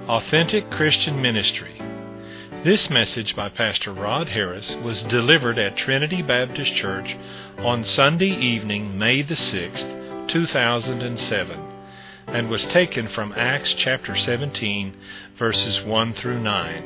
Authentic Christian Ministry. This message by Pastor Rod Harris was delivered at Trinity Baptist Church on Sunday evening, May the 6th, 2007, and was taken from Acts chapter 17, verses 1 through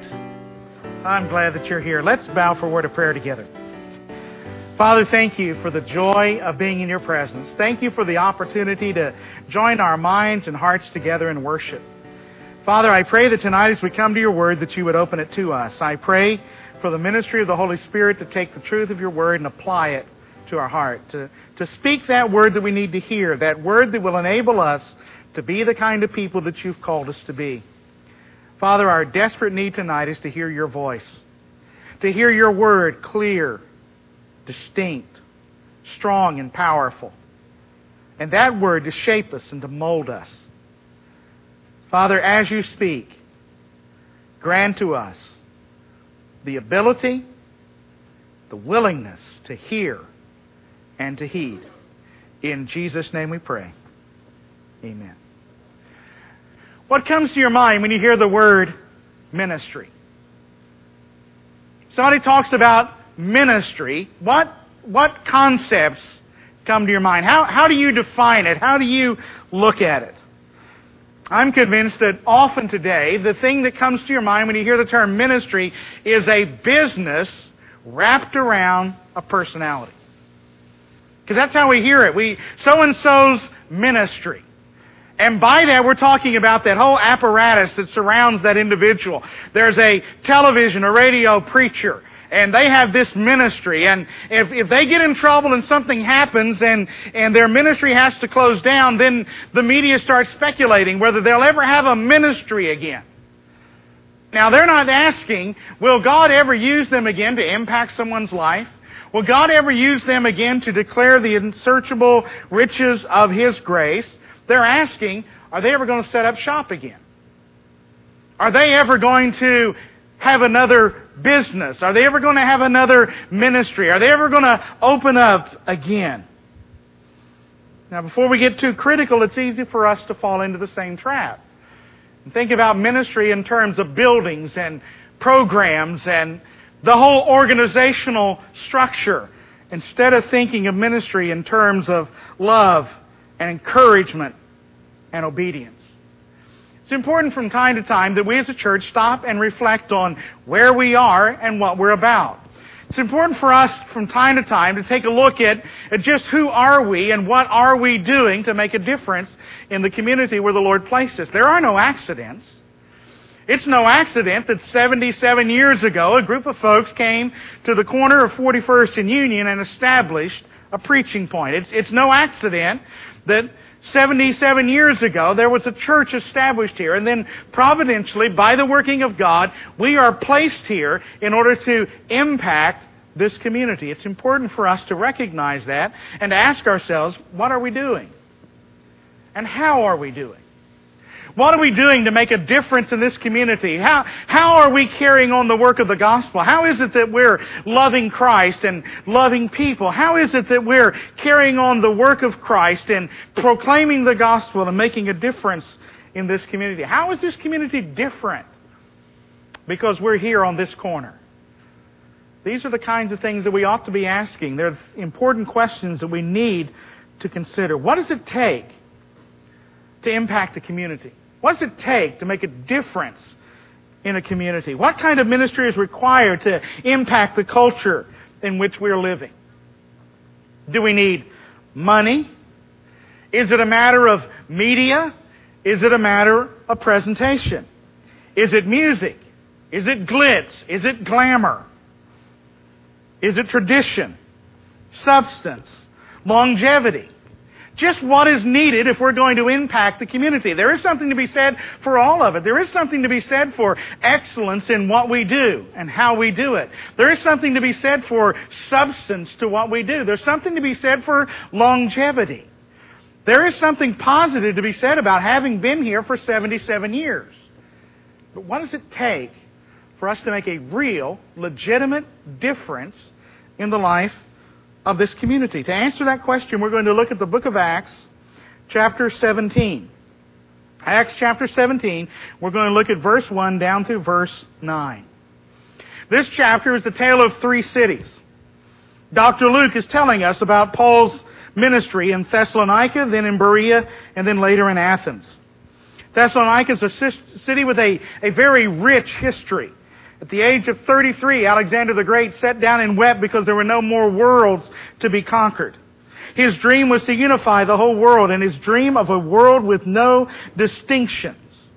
9. I'm glad that you're here. Let's bow for a word of prayer together. Father, thank you for the joy of being in your presence. Thank you for the opportunity to join our minds and hearts together in worship. Father, I pray that tonight as we come to your word that you would open it to us. I pray for the ministry of the Holy Spirit to take the truth of your word and apply it to our heart, to speak that word that we need to hear, that word that will enable us to be the kind of people that you've called us to be. Father, our desperate need tonight is to hear your voice, to hear your word clear, distinct, strong, and powerful, and that word to shape us and to mold us. Father, as you speak, grant to us the ability, the willingness to hear and to heed. In Jesus' name we pray. Amen. What comes to your mind when you hear the word ministry? Somebody talks about ministry. What concepts come to your mind? How do you define it? How do you look at it? I'm convinced that often today, the thing that comes to your mind when you hear the term ministry is a business wrapped around a personality. Because that's how we hear it. So-and-so's ministry. And by that, we're talking about that whole apparatus that surrounds that individual. There's a television, a radio preacher, and they have this ministry. And if they get in trouble and something happens and their ministry has to close down, then the media starts speculating whether they'll ever have a ministry again. Now, they're not asking, will God ever use them again to impact someone's life? Will God ever use them again to declare the unsearchable riches of His grace? They're asking, are they ever going to set up shop again? Are they ever going to have another business? Are they ever going to have another ministry? Are they ever going to open up again? Now, before we get too critical, it's easy for us to fall into the same trap. And think about ministry in terms of buildings and programs and the whole organizational structure, instead of thinking of ministry in terms of love and encouragement and obedience. It's important from time to time that we as a church stop and reflect on where we are and what we're about. It's important for us from time to time to take a look at just who are we and what are we doing to make a difference in the community where the Lord placed us. There are no accidents. It's no accident that 77 years ago a group of folks came to the corner of 41st and Union and established a preaching point. It's no accident that 77 years ago, there was a church established here, and then providentially, by the working of God, we are placed here in order to impact this community. It's important for us to recognize that and to ask ourselves, what are we doing? And how are we doing? What are we doing to make a difference in this community? How are we carrying on the work of the gospel? How is it that we're loving Christ and loving people? How is it that we're carrying on the work of Christ and proclaiming the gospel and making a difference in this community? How is this community different? Because we're here on this corner. These are the kinds of things that we ought to be asking. They're important questions that we need to consider. What does it take to impact a community? What does it take to make a difference in a community? What kind of ministry is required to impact the culture in which we're living? Do we need money? Is it a matter of media? Is it a matter of presentation? Is it music? Is it glitz? Is it glamour? Is it tradition? Substance? Longevity? Just what is needed if we're going to impact the community. There is something to be said for all of it. There is something to be said for excellence in what we do and how we do it. There is something to be said for substance to what we do. There's something to be said for longevity. There is something positive to be said about having been here for 77 years. But what does it take for us to make a real, legitimate difference in the life of this community? To answer that question, we're going to look at the book of Acts, chapter 17. Acts chapter 17, we're going to look at verse 1 down through verse 9. This chapter is the tale of three cities. Dr. Luke is telling us about Paul's ministry in Thessalonica, then in Berea, and then later in Athens. Thessalonica is a city with a very rich history. At the age of 33, Alexander the Great sat down and wept because there were no more worlds to be conquered. His dream was to unify the whole world, and his dream of a world with no distinctions.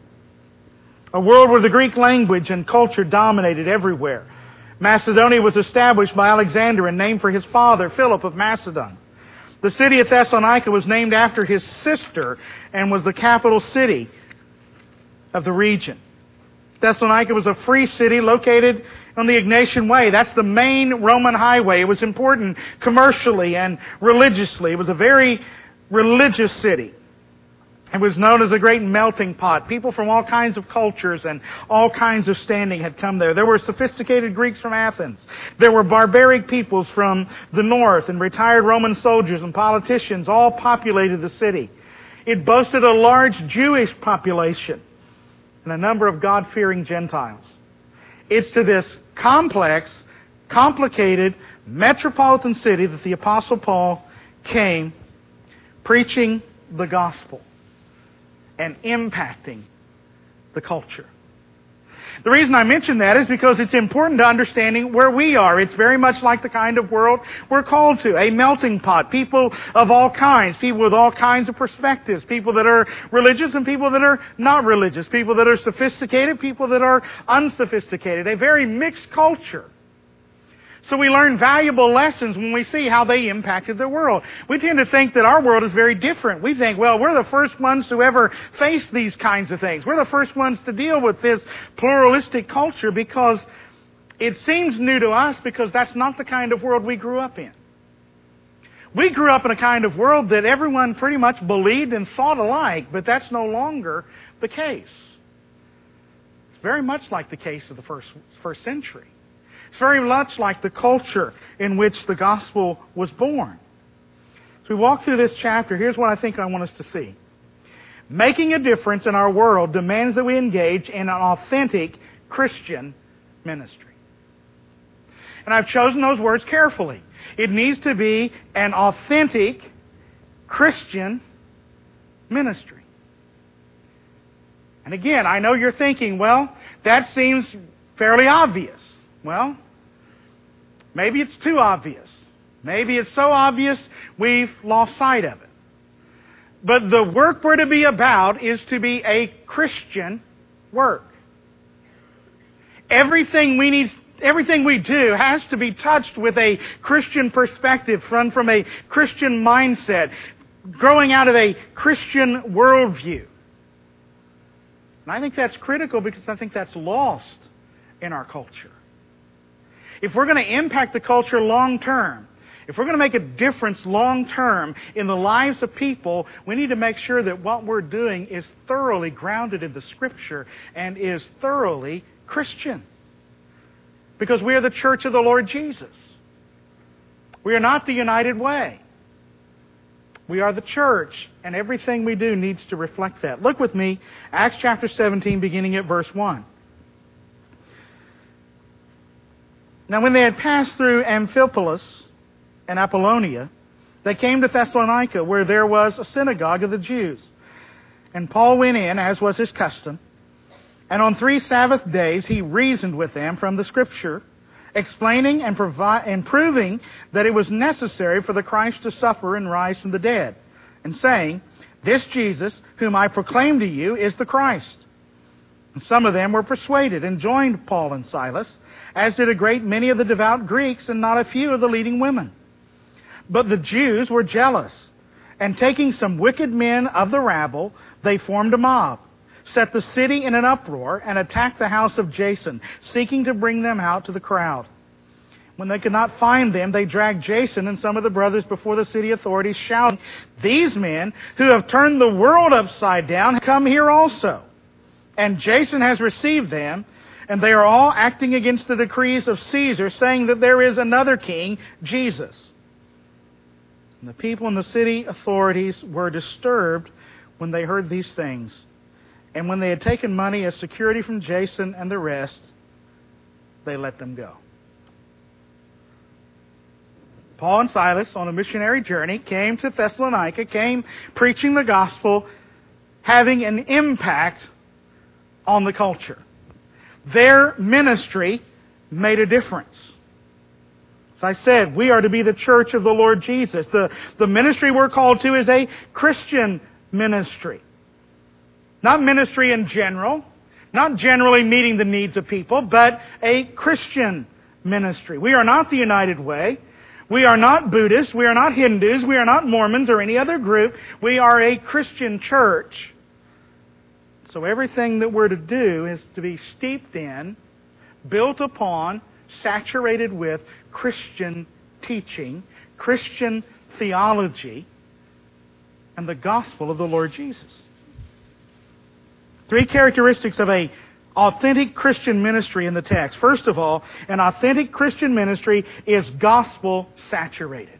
A world where the Greek language and culture dominated everywhere. Macedonia was established by Alexander and named for his father, Philip of Macedon. The city of Thessalonica was named after his sister and was the capital city of the region. Thessalonica was a free city located on the Egnatian Way. That's the main Roman highway. It was important commercially and religiously. It was a very religious city. It was known as a great melting pot. People from all kinds of cultures and all kinds of standing had come there. There were sophisticated Greeks from Athens. There were barbaric peoples from the north, and retired Roman soldiers and politicians all populated the city. It boasted a large Jewish population and a number of God-fearing Gentiles. It's to this complex, complicated, metropolitan city that the Apostle Paul came preaching the gospel and impacting the culture. The reason I mention that is because it's important to understanding where we are. It's very much like the kind of world we're called to. A melting pot. People of all kinds. People with all kinds of perspectives. People that are religious and people that are not religious. People that are sophisticated. People that are unsophisticated. A very mixed culture. So we learn valuable lessons when we see how they impacted the world. We tend to think that our world is very different. We think, well, we're the first ones to ever face these kinds of things. We're the first ones to deal with this pluralistic culture because it seems new to us because that's not the kind of world we grew up in. We grew up in a kind of world that everyone pretty much believed and thought alike, but that's no longer the case. It's very much like the case of the first century. It's very much like the culture in which the gospel was born. As we walk through this chapter, here's what I think I want us to see. Making a difference in our world demands that we engage in an authentic Christian ministry. And I've chosen those words carefully. It needs to be an authentic Christian ministry. And again, I know you're thinking, well, that seems fairly obvious. Well, maybe it's too obvious. Maybe it's so obvious we've lost sight of it. But the work we're to be about is to be a Christian work. Everything we do has to be touched with a Christian perspective, from a Christian mindset, growing out of a Christian worldview. And I think that's critical because I think that's lost in our culture. If we're going to impact the culture long term, if we're going to make a difference long term in the lives of people, we need to make sure that what we're doing is thoroughly grounded in the Scripture and is thoroughly Christian. Because we are the church of the Lord Jesus. We are not the United Way. We are the church, and everything we do needs to reflect that. Look with me, Acts chapter 17, beginning at verse 1. Now when they had passed through Amphipolis and Apollonia, they came to Thessalonica, where there was a synagogue of the Jews. And Paul went in, as was his custom, and on 3 Sabbath days he reasoned with them from the Scripture, explaining and proving that it was necessary for the Christ to suffer and rise from the dead, and saying, "This Jesus, whom I proclaim to you, is the Christ." And some of them were persuaded and joined Paul and Silas, as did a great many of the devout Greeks and not a few of the leading women. But the Jews were jealous, and taking some wicked men of the rabble, they formed a mob, set the city in an uproar, and attacked the house of Jason, seeking to bring them out to the crowd. When they could not find them, they dragged Jason and some of the brothers before the city authorities, shouting, "These men, who have turned the world upside down, come here also. And Jason has received them, and they are all acting against the decrees of Caesar, saying that there is another king, Jesus." And the people in the city authorities were disturbed when they heard these things. And when they had taken money as security from Jason and the rest, they let them go. Paul and Silas, on a missionary journey, came to Thessalonica, came preaching the gospel, having an impact on the culture. Their ministry made a difference. As I said, we are to be the church of the Lord Jesus. The ministry we're called to is a Christian ministry. Not ministry in general, not generally meeting the needs of people, but a Christian ministry. We are not the United Way. We are not Buddhists. We are not Hindus. We are not Mormons or any other group. We are a Christian church. So everything that we're to do is to be steeped in, built upon, saturated with Christian teaching, Christian theology, and the gospel of the Lord Jesus. 3 characteristics of an authentic Christian ministry in the text. First of all, an authentic Christian ministry is gospel saturated.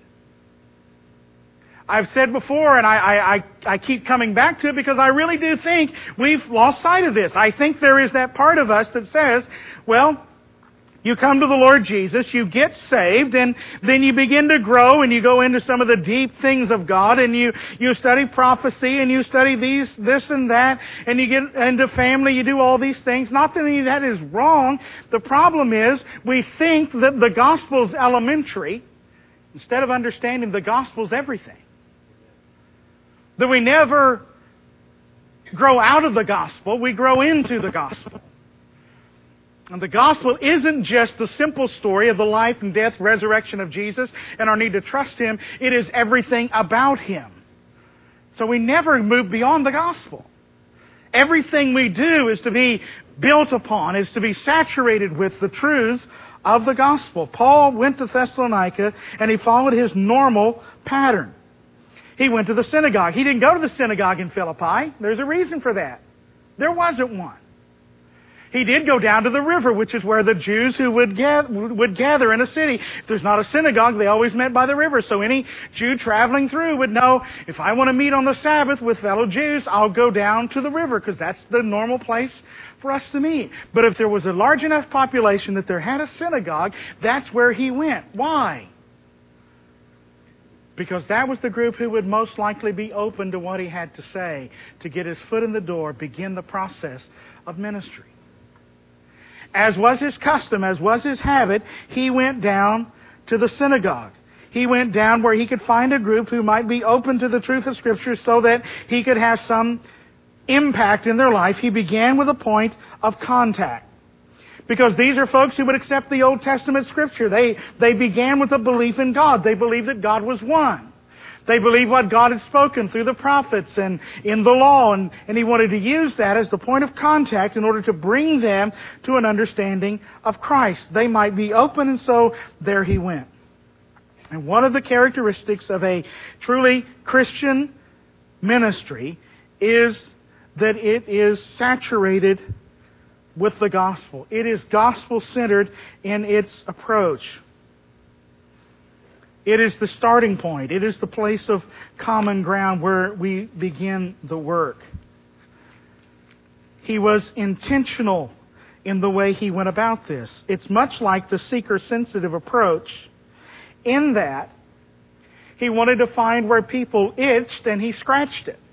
I've said before, and I keep coming back to it because I really do think we've lost sight of this. I think there is that part of us that says, well, you come to the Lord Jesus, you get saved, and then you begin to grow and you go into some of the deep things of God, and you study prophecy and you study this and that, and you get into family, you do all these things. Not that any of that is wrong. The problem is we think that the gospel is elementary instead of understanding the gospel is everything. That we never grow out of the gospel, we grow into the gospel. And the gospel isn't just the simple story of the life and death, resurrection of Jesus and our need to trust Him. It is everything about Him. So we never move beyond the gospel. Everything we do is to be built upon, is to be saturated with the truths of the gospel. Paul went to Thessalonica and he followed his normal pattern. He went to the synagogue. He didn't go to the synagogue in Philippi. There's a reason for that. There wasn't one. He did go down to the river, which is where the Jews who would gather in a city. If there's not a synagogue, they always met by the river. So any Jew traveling through would know, if I want to meet on the Sabbath with fellow Jews, I'll go down to the river, because that's the normal place for us to meet. But if there was a large enough population that there had a synagogue, that's where he went. Why? Because that was the group who would most likely be open to what he had to say, to get his foot in the door, begin the process of ministry. As was his custom, as was his habit, he went down to the synagogue. He went down where he could find a group who might be open to the truth of Scripture so that he could have some impact in their life. He began with a point of contact. Because these are folks who would accept the Old Testament Scripture. They began with a belief in God. They believed that God was one. They believed what God had spoken through the prophets and in the law. And he wanted to use that as the point of contact in order to bring them to an understanding of Christ. They might be open, and so there he went. And one of the characteristics of a truly Christian ministry is that it is saturated with the gospel. It is gospel-centered in its approach. It is the starting point. It is the place of common ground where we begin the work. He was intentional in the way he went about this. It's much like the seeker-sensitive approach in that he wanted to find where people itched and he scratched it.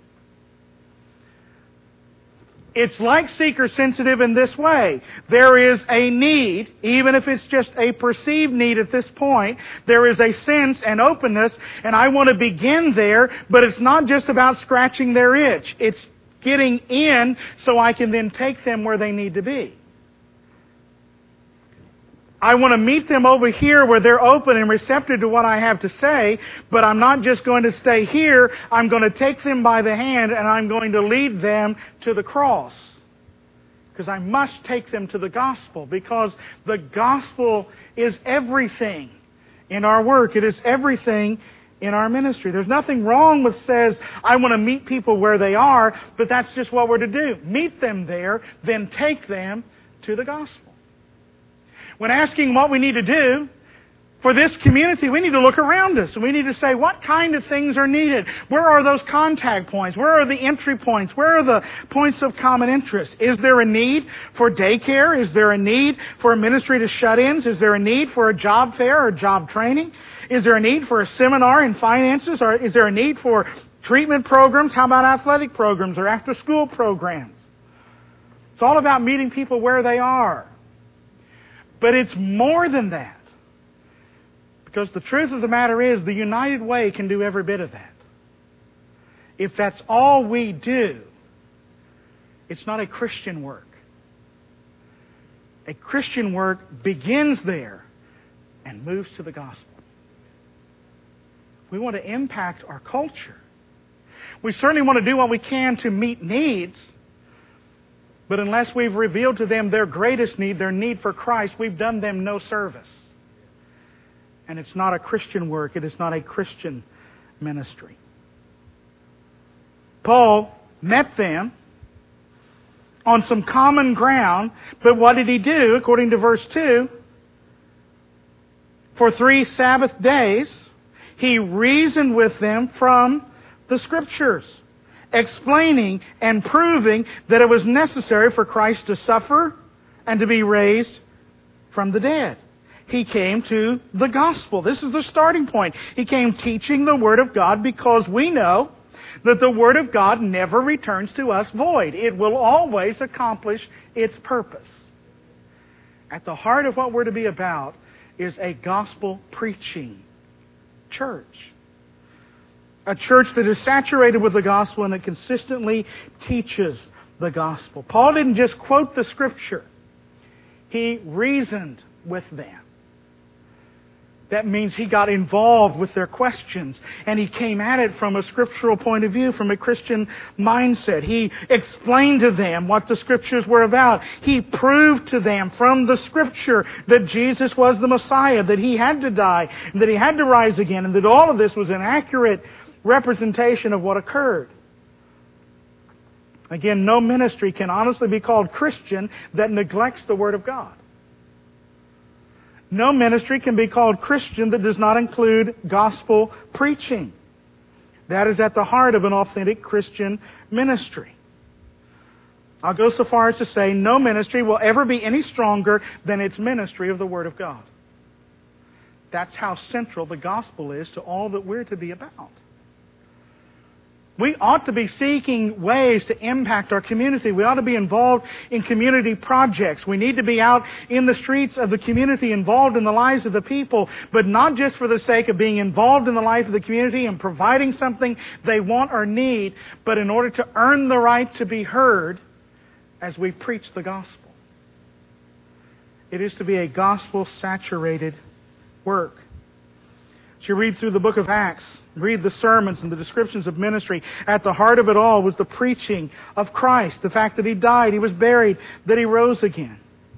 It's like seeker-sensitive in this way. There is a need, even if it's just a perceived need at this point. There is a sense and openness, and I want to begin there, but it's not just about scratching their itch. It's getting in so I can then take them where they need to be. I want to meet them over here where they're open and receptive to what I have to say, but I'm not just going to stay here. I'm going to take them by the hand and I'm going to lead them to the cross. Because I must take them to the gospel, because the gospel is everything in our work. It is everything in our ministry. There's nothing wrong with says, I want to meet people where they are, but that's just what we're to do. Meet them there, then take them to the gospel. When asking what we need to do, For this community, we need to look around us and we need to say, what kind of things are needed? Where are those contact points? Where are the entry points? Where are the points of common interest? Is there a need for daycare? Is there a need for a ministry to shut-ins? Is there a need for a job fair or job training? Is there a need for a seminar in finances? Or is there a need for treatment programs? How about athletic programs or after-school programs? It's all about meeting people where they are. But it's more than that. Because the truth of the matter is, the United Way can do every bit of that. If that's all we do, it's not a Christian work. A Christian work begins there and moves to the gospel. We want to impact our culture. We certainly want to do what we can to meet needs, but unless we've revealed to them their greatest need, their need for Christ, we've done them no service. And it's not a Christian work. It is not a Christian ministry. Paul met them on some common ground, but what did he do? According to verse 2, for 3 Sabbath days, he reasoned with them from the Scriptures, explaining and proving that it was necessary for Christ to suffer and to be raised from the dead. He came to the gospel. This is the starting point. He came teaching the Word of God because we know that the Word of God never returns to us void. It will always accomplish its purpose. At the heart of what we're to be about is a gospel preaching church. A church that is saturated with the gospel and that consistently teaches the gospel. Paul didn't just quote the Scripture. He reasoned with them. That means he got involved with their questions and he came at it from a scriptural point of view, from a Christian mindset. He explained to them what the Scriptures were about. He proved to them from the Scripture that Jesus was the Messiah, that He had to die, and that He had to rise again, and that all of this was an accurate representation of what occurred. Again, no ministry can honestly be called Christian that neglects the Word of God. No ministry can be called Christian that does not include gospel preaching. That is at the heart of an authentic Christian ministry. I'll go so far as to say no ministry will ever be any stronger than its ministry of the Word of God. That's how central the gospel is to all that we're to be about. We ought to be seeking ways to impact our community. We ought to be involved in community projects. We need to be out in the streets of the community, involved in the lives of the people, but not just for the sake of being involved in the life of the community and providing something they want or need, but in order to earn the right to be heard as we preach the gospel. It is to be a gospel-saturated work. As you read through the book of Acts, read the sermons and the descriptions of ministry, at the heart of it all was the preaching of Christ, the fact that He died, He was buried, that He rose again.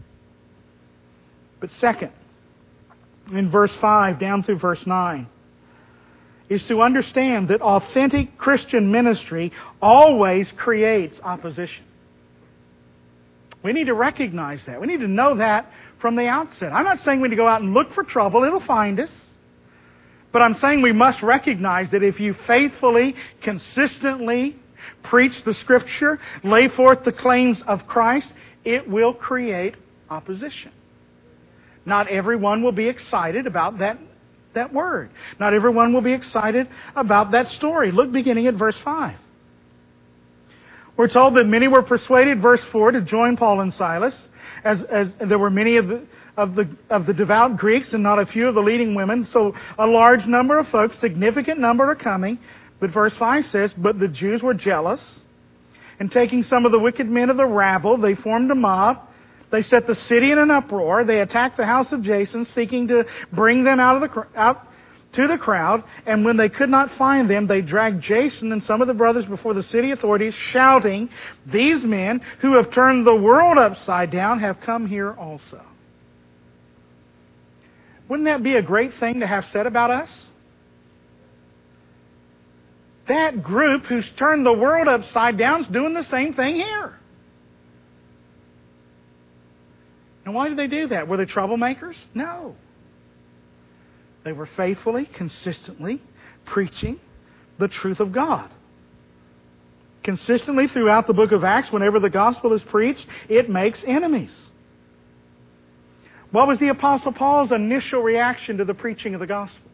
But second, in verse 5 down through verse 9, is to understand that authentic Christian ministry always creates opposition. We need to recognize that. We need to know that from the outset. I'm not saying we need to go out and look for trouble. It'll find us. But I'm saying we must recognize that if you faithfully, consistently preach the Scripture, lay forth the claims of Christ, it will create opposition. Not everyone will be excited about that word. Not everyone will be excited about that story. Look beginning at verse 5. We're told that many were persuaded, verse 4, to join Paul and Silas, as there were many of the devout Greeks and not a few of the leading women. So a large number of folks, significant number are coming. But verse 5 says, but the Jews were jealous, and taking some of the wicked men of the rabble, they formed a mob. They set the city in an uproar. They attacked the house of Jason, seeking to bring them out to the crowd. And when they could not find them, they dragged Jason and some of the brothers before the city authorities, shouting, these men who have turned the world upside down have come here also. Wouldn't that be a great thing to have said about us? That group who's turned the world upside down is doing the same thing here. And why did they do that? Were they troublemakers? No. They were faithfully, consistently preaching the truth of God. Consistently throughout the book of Acts, whenever the gospel is preached, it makes enemies. What was the Apostle Paul's initial reaction to the preaching of the gospel?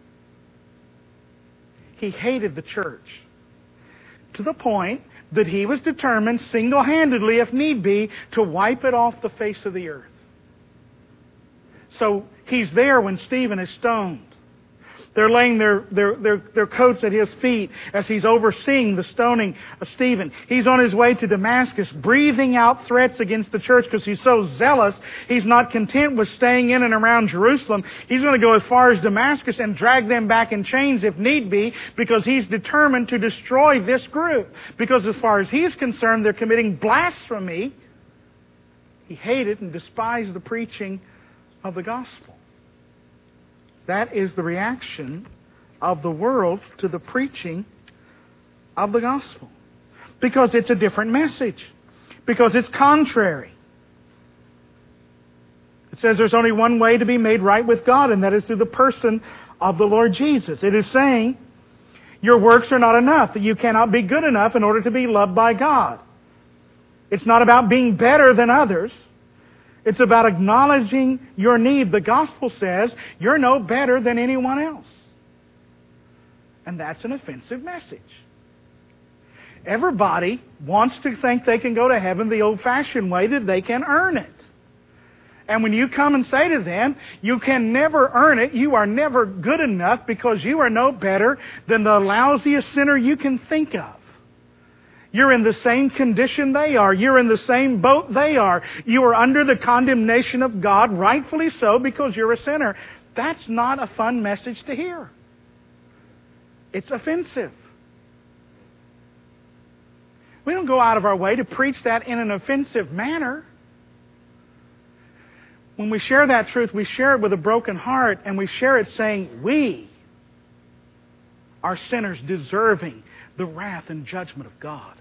He hated the church to the point that he was determined single-handedly, if need be, to wipe it off the face of the earth. So he's there when Stephen is stoned. They're laying their coats at his feet as he's overseeing the stoning of Stephen. He's on his way to Damascus, breathing out threats against the church because he's so zealous. He's not content with staying in and around Jerusalem. He's going to go as far as Damascus and drag them back in chains if need be, because he's determined to destroy this group. Because as far as he's concerned, they're committing blasphemy. He hated and despised the preaching of the gospel. That is the reaction of the world to the preaching of the gospel. Because it's a different message. Because it's contrary. It says there's only one way to be made right with God, and that is through the person of the Lord Jesus. It is saying your works are not enough, that you cannot be good enough in order to be loved by God. It's not about being better than others. It's about acknowledging your need. The gospel says you're no better than anyone else. And that's an offensive message. Everybody wants to think they can go to heaven the old-fashioned way, that they can earn it. And when you come and say to them, you can never earn it, you are never good enough because you are no better than the lousiest sinner you can think of. You're in the same condition they are. You're in the same boat they are. You are under the condemnation of God, rightfully so, because you're a sinner. That's not a fun message to hear. It's offensive. We don't go out of our way to preach that in an offensive manner. When we share that truth, we share it with a broken heart, and we share it saying, we are sinners deserving the wrath and judgment of God.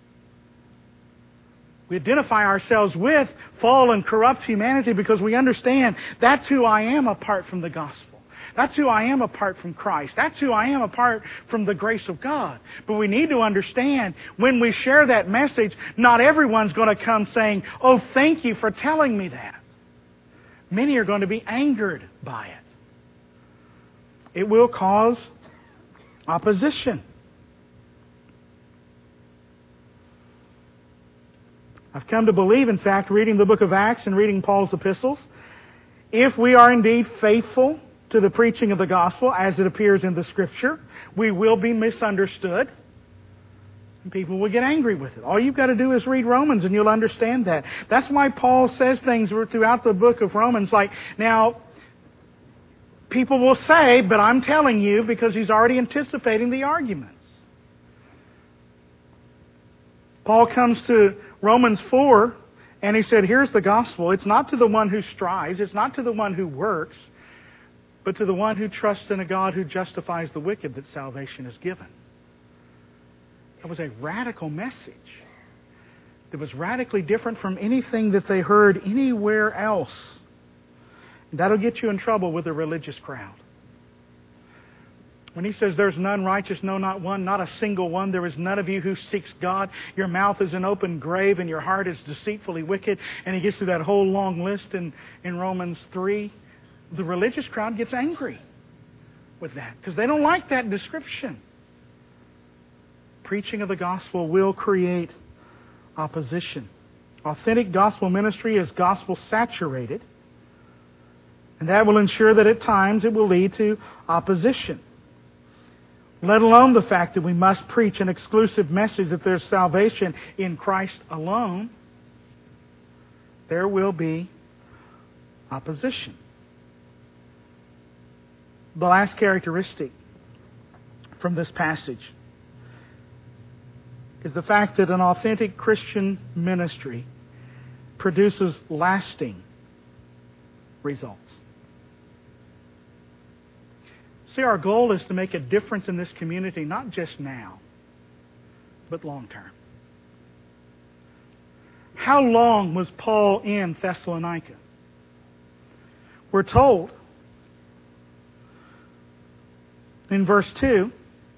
We identify ourselves with fallen, corrupt humanity because we understand that's who I am apart from the gospel. That's who I am apart from Christ. That's who I am apart from the grace of God. But we need to understand when we share that message, not everyone's going to come saying, oh, thank you for telling me that. Many are going to be angered by it. It will cause opposition. I've come to believe, in fact, reading the book of Acts and reading Paul's epistles, if we are indeed faithful to the preaching of the gospel as it appears in the Scripture, we will be misunderstood. And people will get angry with it. All you've got to do is read Romans and you'll understand that. That's why Paul says things throughout the book of Romans like, now, people will say, but I'm telling you, because he's already anticipating the arguments. Paul comes to Romans 4, and he said, here's the gospel. It's not to the one who strives. It's not to the one who works, but to the one who trusts in a God who justifies the wicked that salvation is given. That was a radical message. That was radically different from anything that they heard anywhere else. That'll get you in trouble with the religious crowd. When he says there's none righteous, no, not one, not a single one, there is none of you who seeks God. Your mouth is an open grave and your heart is deceitfully wicked. And he gets through that whole long list in Romans 3. The religious crowd gets angry with that because they don't like that description. Preaching of the gospel will create opposition. Authentic gospel ministry is gospel saturated. And that will ensure that at times it will lead to opposition. Let alone the fact that we must preach an exclusive message that there's salvation in Christ alone. There will be opposition. The last characteristic from this passage is the fact that an authentic Christian ministry produces lasting results. See, our goal is to make a difference in this community, not just now, but long term. How long was Paul in Thessalonica? We're told in verse 2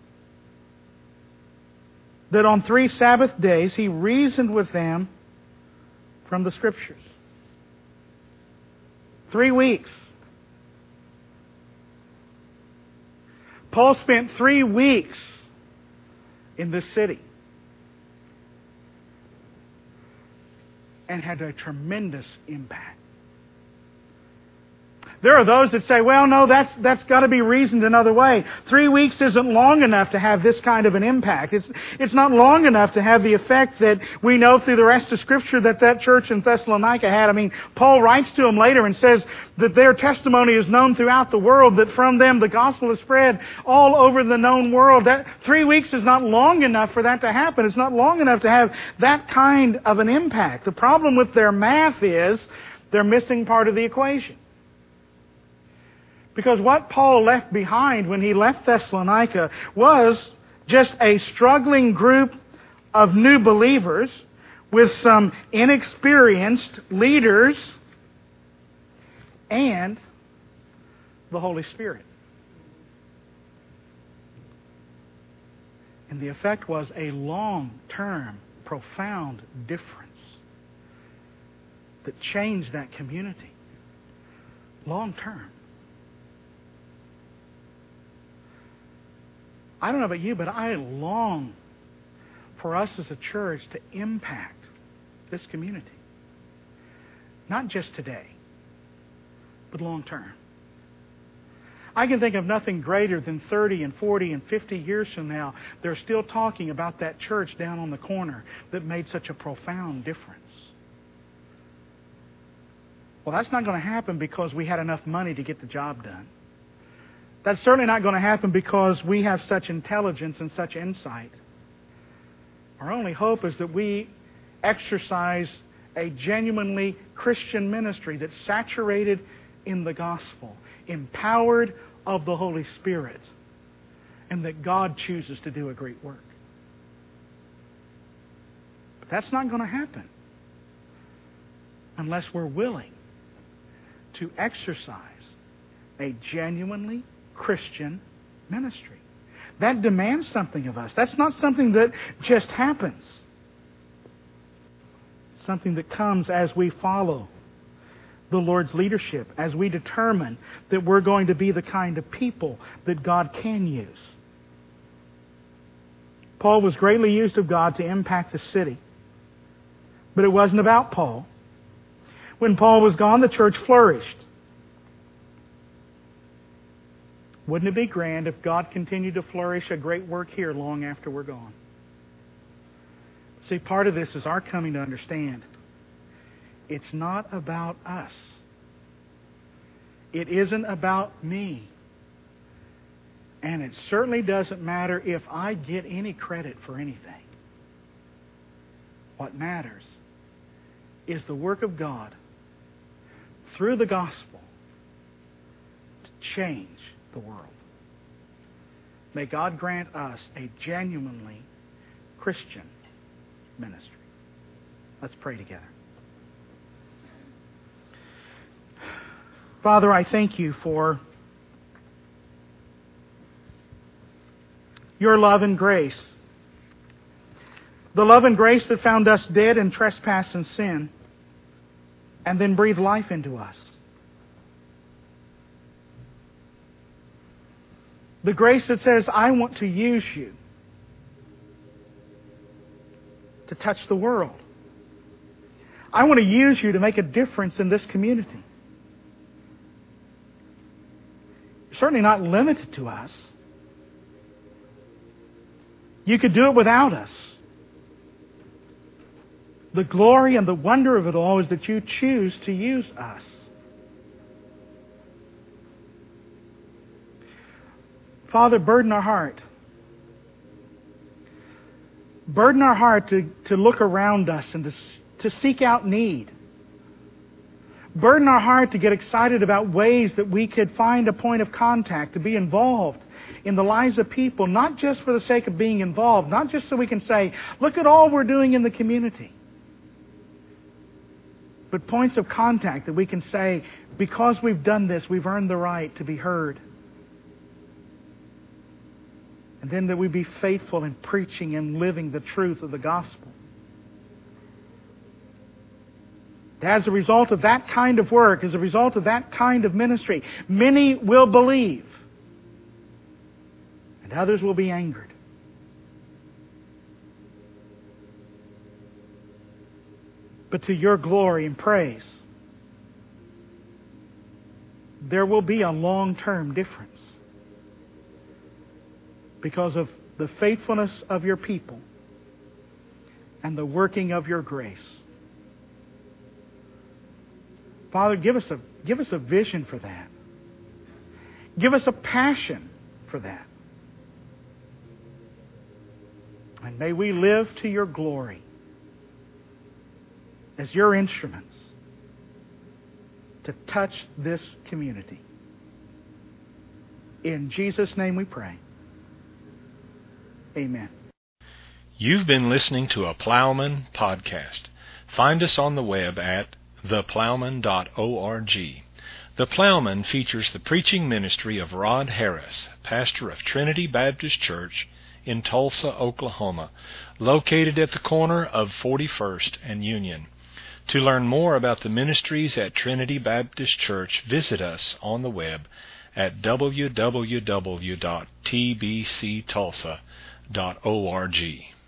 that on 3 Sabbath days he reasoned with them from the Scriptures. 3 weeks. Paul spent 3 weeks in this city and had a tremendous impact. There are those that say, well, no, that's got to be reasoned another way. 3 weeks isn't long enough to have this kind of an impact. It's not long enough to have the effect that we know through the rest of Scripture that church in Thessalonica had. I mean, Paul writes to them later and says that their testimony is known throughout the world, that from them the gospel is spread all over the known world. That 3 weeks is not long enough for that to happen. It's not long enough to have that kind of an impact. The problem with their math is they're missing part of the equation. Because what Paul left behind when he left Thessalonica was just a struggling group of new believers with some inexperienced leaders and the Holy Spirit. And the effect was a long-term, profound difference that changed that community. Long-term. I don't know about you, but I long for us as a church to impact this community. Not just today, but long term. I can think of nothing greater than 30 and 40 and 50 years from now, they're still talking about that church down on the corner that made such a profound difference. Well, that's not going to happen because we had enough money to get the job done. That's certainly not going to happen because we have such intelligence and such insight. Our only hope is that we exercise a genuinely Christian ministry that's saturated in the gospel, empowered of the Holy Spirit, and that God chooses to do a great work. But that's not going to happen unless we're willing to exercise a genuinely Christian ministry. That demands something of us. That's not something that just happens. It's something that comes as we follow the Lord's leadership, as we determine that we're going to be the kind of people that God can use. Paul was greatly used of God to impact the city. But it wasn't about Paul. When Paul was gone, the church flourished. Wouldn't it be grand if God continued to flourish a great work here long after we're gone? See, part of this is our coming to understand it's not about us. It isn't about me. And it certainly doesn't matter if I get any credit for anything. What matters is the work of God through the gospel to change the world. May God grant us a genuinely Christian ministry. Let's pray together. Father, I thank you for your love and grace. The love and grace that found us dead in trespass and sin and then breathed life into us. The grace that says, I want to use you to touch the world. I want to use you to make a difference in this community. You're certainly not limited to us. You could do it without us. The glory and the wonder of it all is that you choose to use us. Father, burden our heart. Burden our heart to look around us and to seek out need. Burden our heart to get excited about ways that we could find a point of contact, to be involved in the lives of people, not just for the sake of being involved, not just so we can say, look at all we're doing in the community, but points of contact that we can say, because we've done this, we've earned the right to be heard. And then that we be faithful in preaching and living the truth of the gospel. As a result of that kind of work, as a result of that kind of ministry, many will believe. And others will be angered. But to your glory and praise, there will be a long-term difference because of the faithfulness of your people and the working of your grace. Father, give us a vision for that. Give us a passion for that. And may we live to your glory as your instruments to touch this community. In Jesus' name we pray. Amen. You've been listening to a Plowman podcast. Find us on the web at theplowman.org. The Plowman features the preaching ministry of Rod Harris, pastor of Trinity Baptist Church in Tulsa, Oklahoma, located at the corner of 41st and Union. To learn more about the ministries at Trinity Baptist Church, visit us on the web at www.tbctulsa.org.